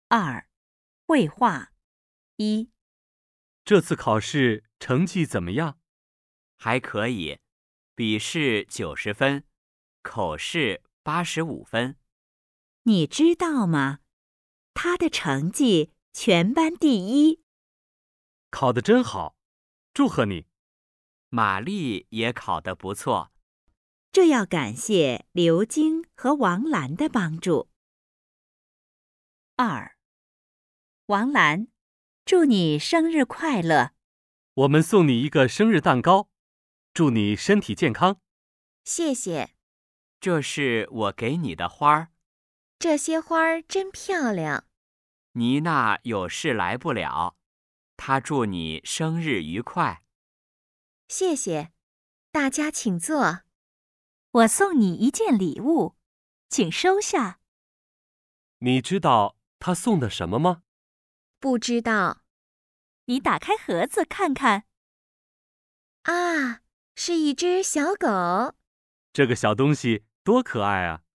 2. 绘画。1. 这次考试成绩怎么样？ 还可以，笔试90分，口试85分。 你知道吗？他的成绩全班第1。 考得真好，祝贺你。 玛丽也考得不错。 这要感谢刘晶和王兰的帮助。2. 王兰，祝你生日快乐。 我们送你一个生日蛋糕，祝你身体健康。 谢谢， 这是我给你的花儿。 这些花儿真漂亮。 妮娜有事来不了，她祝你生日愉快。 谢谢，大家请坐。 我送你一件礼物，请收下。 你知道他送的什么吗？ 不知道。 你打开盒子看看。 啊，是一只小狗。 这个小东西多可爱啊！